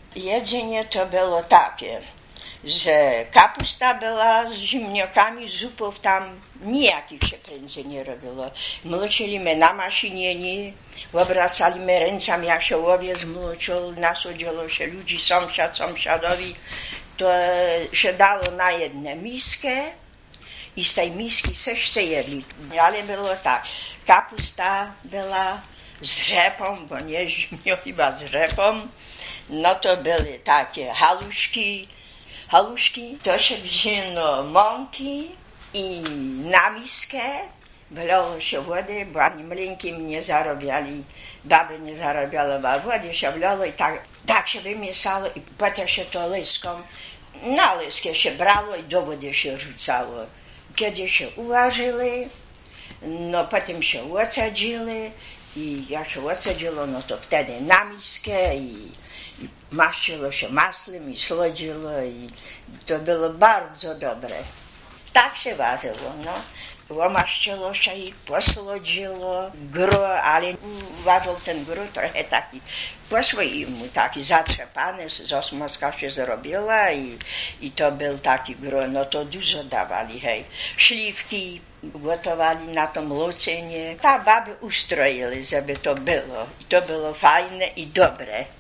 Jedzenie to było takie, że kapusta była z ziemniakami, zupów tam nijakich się prędzej nie robiło. Mloczyliśmy na maszynieni, obracaliśmy ręcami, jak się owiec mloczył, nasłodziło się ludzi, sąsiadowi, to się dało na jedną miskę i z tej miski coś jedli. Ale było tak, kapusta była z rzepą, bo nie zimno, chyba z rzepą, no to były takie haluszki, to się wzięło mąki i na miskę wlało się wody, bo ani mlynkiem nie zarabiali, baby nie zarabiały, a wody się wlało i tak się wymieszało i potem się to lyską, na lyskę się brało i do wody się rzucało. Kiedy się uważyli, no potem się osadziły i jak się osadziło, no to wtedy na miskę i maściło się masłem i słodziło i to było bardzo dobre. Tak się ważyło, no. Omaściło się i posłodziło gro, ale uważał ten gro trochę taki po swojemu, taki zatrzepany, z osmoska się zrobiła i to był taki gro, no to dużo dawali, hej. Śliwki gotowali na to mlocenie. Ta baby ustroili, żeby to było. I to było fajne i dobre.